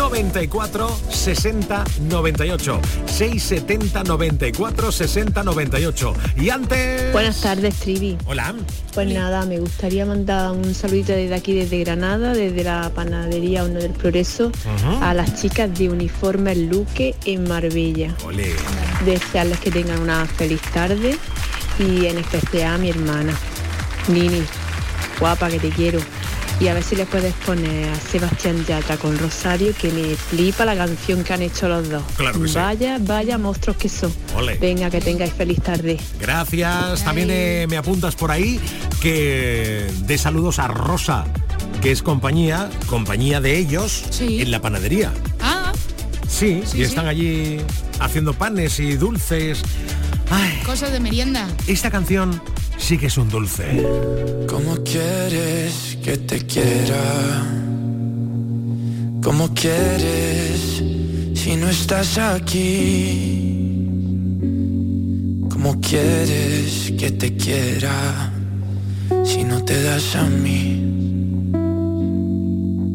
94 60 98. 670 94 60 98. Y antes... Buenas tardes, Trivi. Hola. Pues nada, me gustaría mandar un saludito desde aquí, desde Granada, desde la panadería Uno del Progreso, a las chicas de Uniformes Luque en Marbella. Olé. Desearles que tengan una feliz tarde y en especial a mi hermana, Nini, guapa, que te quiero. Y a ver si le puedes poner a Sebastián Yatra con Rosario, que me flipa la canción que han hecho los dos. Claro que vaya monstruos que son. Olé. Venga, que tengáis feliz tarde. Gracias. También me apuntas por ahí que de saludos a Rosa, que es compañía de ellos en la panadería. Sí, están allí haciendo panes y dulces. Ay, cosas de merienda. Esta canción sí que es un dulce. ¿Cómo quieres que te quiera? ¿Cómo quieres si no estás aquí? ¿Cómo quieres que te quiera si no te das a mí?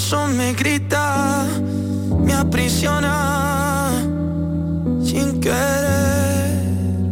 corazón me grita, me aprisiona sin querer.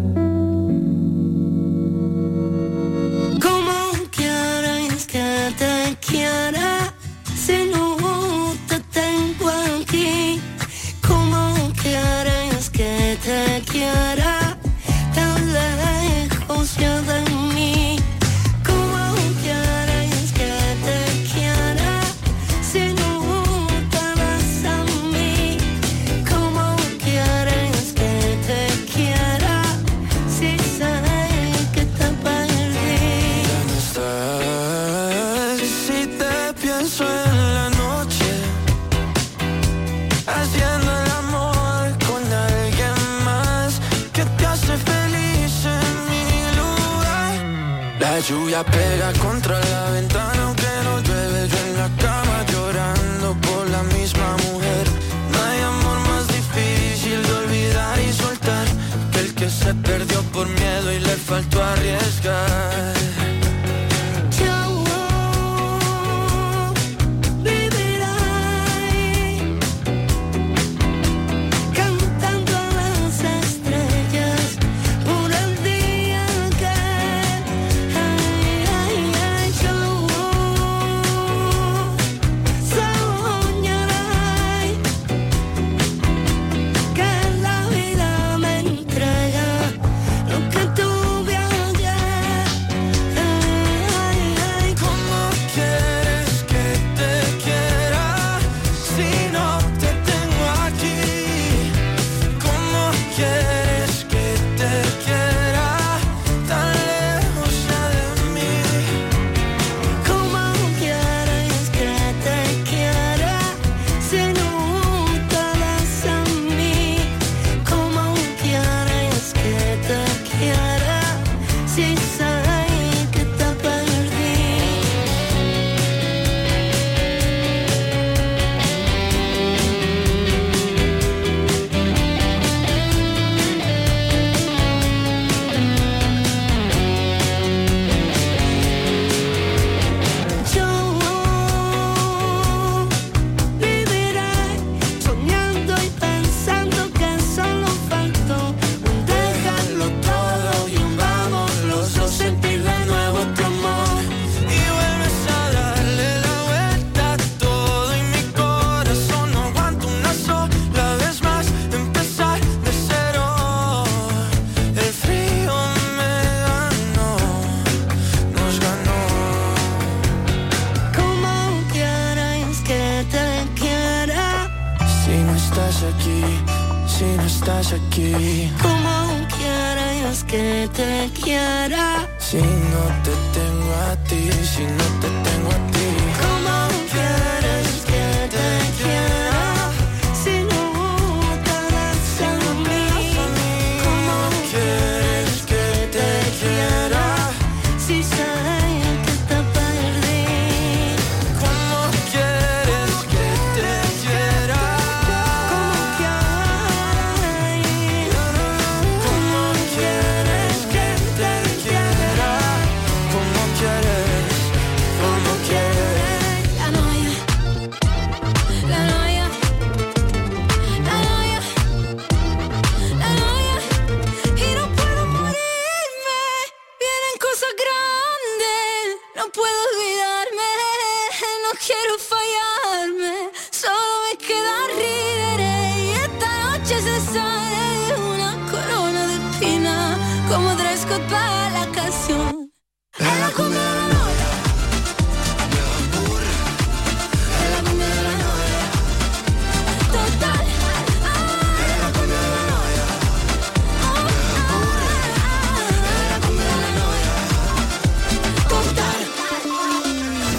¿Cómo quieres que te quiera si no te tengo aquí? ¿Cómo quieres que te quiera tan lejos ya de mí? ¿Cómo quieres que te quiera si no te vas a mí? ¿Cómo quieres que te quiera si sé que te perdí? Ya no estás. Si te pienso en la noche, haciendo el amor con alguien más que te hace feliz en mi lugar. La lluvia pega contra la ventana aunque no llueve, yo en la cama llorando por la misma mujer. No hay amor más difícil de olvidar y soltar que el que se perdió por miedo y le faltó arriesgar. Cantando a las estrellas por el día que yo soñaré que la vida me entrega lo que tuve ayer. ¿Cómo quieres que te quiera si no te tengo aquí? ¿Cómo quieres que te quiera tan lejos ya de mí? ¿Cómo quieres que te quiera si no te das a mí? ¿Cómo quieres que te quiera si sé que te perdí? Yo viviré soñando y pensando que solo faltó un dejarlo todo y un vamos los dos sentir de nuevo tu amor. Y vuelves a darle la vuelta a todo y mi corazón no aguanta una sola vez más empezar de cero. El frío me ganó, nos ganó. ¿Cómo quieres que te quiera Si no estás aquí, si no estás aquí, ¿Cómo quieres que te quiera si no te tengo a ti, si no te tengo a ti. ¿Cómo quieres que te quiera si no te das a mí? ¿Cómo quieres que te quiera si sé que te perdí? ¿Cómo quieres que te quiera? ¿Cómo quieres que te quiera? ¿Cómo quieres? ¿Cómo quieres? La noia, la noia, la noia, la noia, y no puedo morirme. Vienen cosas grandes, no puedo olvidarme, no quiero fallarme, solo me queda